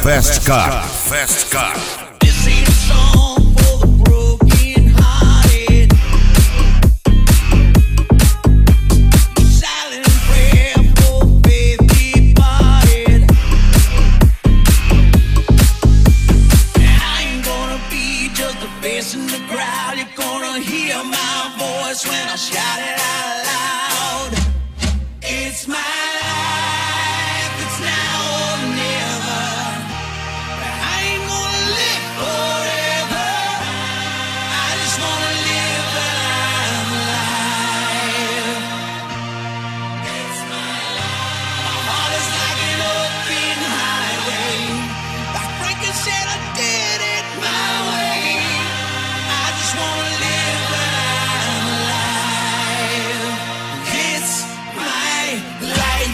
Fast Car. Fast Car. This ain't a song for the broken-hearted. Silent prayer for faith departed. I ain't gonna be just a face in the crowd. You're gonna hear my voice when I shout it out loud. It's my life, it's now or never. I ain't gonna live forever. I just wanna live that I'm alive. It's my life. My heart is like an open highway. Like Franklin said, I did it my way. I just wanna live that I'm alive. It's my life.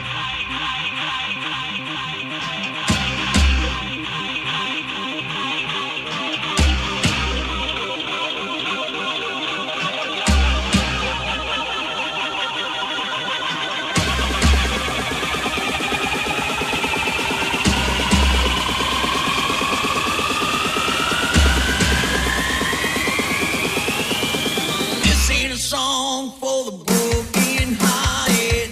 This ain't a song for the broken-hearted.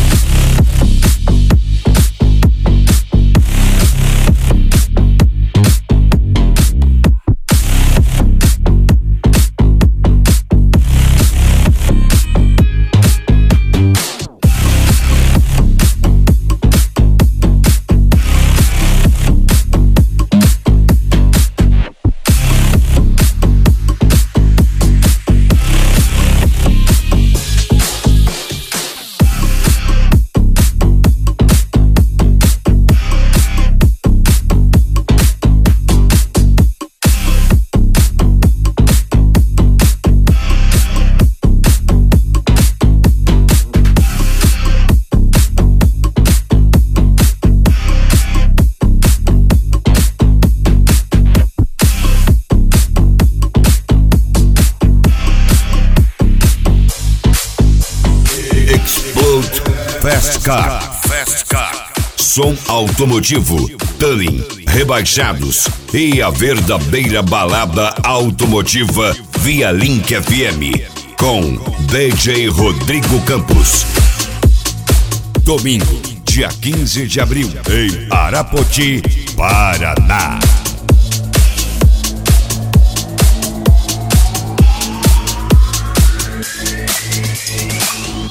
Explode Fast Car. Fast Car. Som automotivo, tuning, rebaixados e a verdadeira balada automotiva via Link FM com DJ Rodrigo Campos. Domingo, dia 15 de abril, em Arapoti, Paraná.